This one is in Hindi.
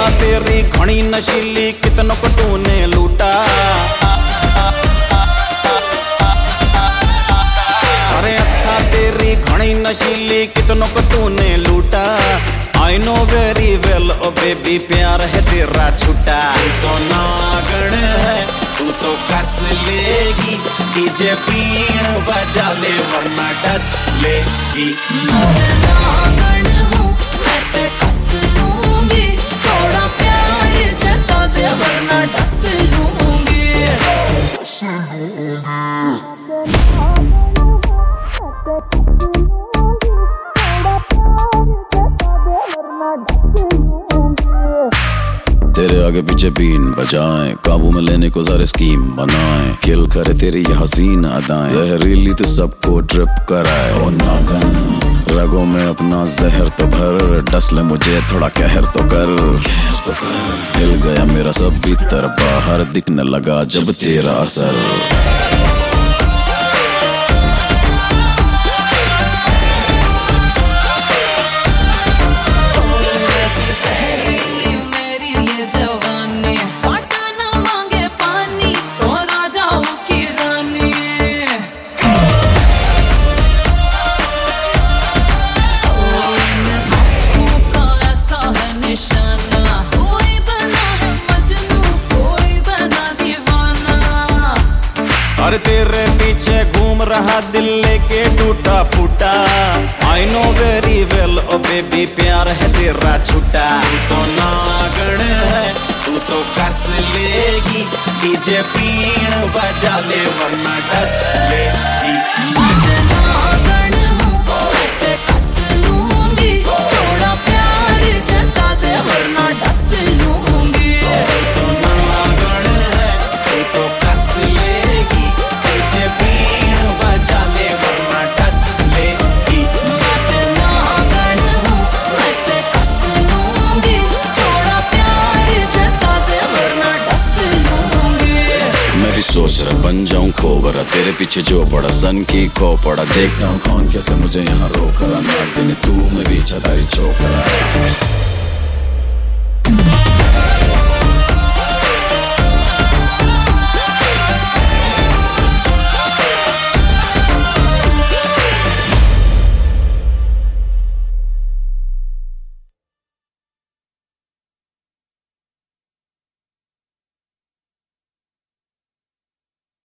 अक्खा तेरी घणी नशीली कितनों को तूने लूटा। अरे अक्खा तेरी घणी नशीली कितनों को तूने लूटा। I know very well oh baby प्यार है तेरा छुट्टा। तू तो नागण है तू तो कस लेगी, डीजे पीण बजा ले वरना डस लेगी। नागण हूँ मैं पे कस लूंगी, थोड़ा प्यार जता दे वरना डस लूंगी। तेरे आगे पीछे बीन बजाएं, काबू में लेने को सारे स्कीम बनाएं, किल करे तेरी ये हसीन अदाएं, जहरीली तो सबको ट्रिप कराए। ओ नागन रगों में अपना जहर तो भर, डस ले मुझे थोड़ा कहर तो कर। हिल गया मेरा सब भीतर बाहर, दिखने लगा जब तेरा असर। अरे तेरे पीछे घूम रहा दिल लेके टूटा फूटा। I know very well oh baby प्यार है तेरा छुट्टा। तू तो नागण है तू तो कस लेगी, डीजे पीण बजा ले वरना डस लेगी। सोच रहा बन जाऊं खोबरा, तेरे पीछे जो पड़ा सन की खो पड़ा। देखता हूँ कौन कैसे मुझे यहाँ रोक रहा, नागिन तू मैं भी छताई छोकरा।